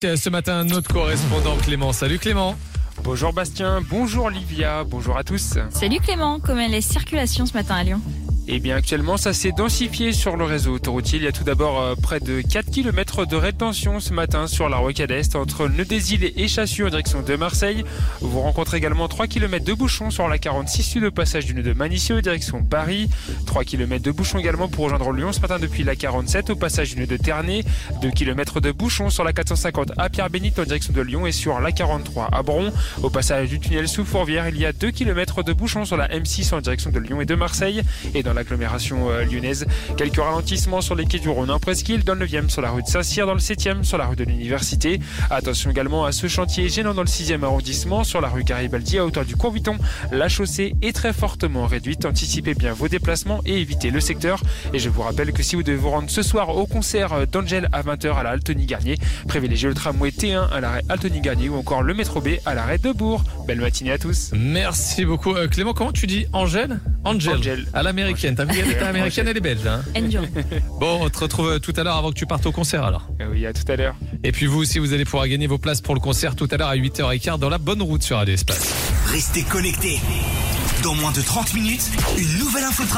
Ce matin, notre correspondant Clément. Salut Clément. Bonjour Bastien, bonjour Livia, bonjour à tous. Salut Clément, comment est la circulation ce matin à Lyon ? Eh bien actuellement ça s'est densifié sur le réseau autoroutier. Il y a tout d'abord près de 4 km de rétention ce matin sur la rocade Est entre Nœud-des-Îles et Chassieux en direction de Marseille. Vous rencontrez également 3 km de bouchons sur la 46 sud au passage du nœud de Manissieux direction Paris. 3 km de bouchons également pour rejoindre Lyon ce matin depuis la 47 au passage du nœud de Ternay. 2 km de bouchons sur la 450 à Pierre-Bénite en direction de Lyon et sur la 43 à Bron. Au passage du tunnel sous Fourvière, il y a 2 km de bouchons sur la M6 en direction de Lyon et de Marseille. Et dans l'agglomération lyonnaise, quelques ralentissements sur les quais du Rhône en presqu'île, dans le 9e sur la rue de Saint-Cyr, dans le 7e sur la rue de l'Université. Attention également à ce chantier gênant dans le 6e arrondissement sur la rue Garibaldi à hauteur du Courviton. La chaussée est très fortement réduite. Anticipez bien vos déplacements et évitez le secteur. Et je vous rappelle que si vous devez vous rendre ce soir au concert d'Angèle à 20h à la Altony-Garnier, privilégiez le tramway T1 à l'arrêt Altony-Garnier ou encore le métro B à l'arrêt de Bourg. Belle matinée à tous. Merci beaucoup Clément. Comment tu dis Angèle ? Angèle. À l'américaine. T'as vu, elle est pas américaine, elle est belge. Hein. Enjoy. Bon, on te retrouve tout à l'heure avant que tu partes au concert alors. Oui, à tout à l'heure. Et puis vous aussi, vous allez pouvoir gagner vos places pour le concert tout à l'heure à 8h15 dans la bonne route sur Radio Espace. Restez connectés. Dans moins de 30 minutes, une nouvelle info.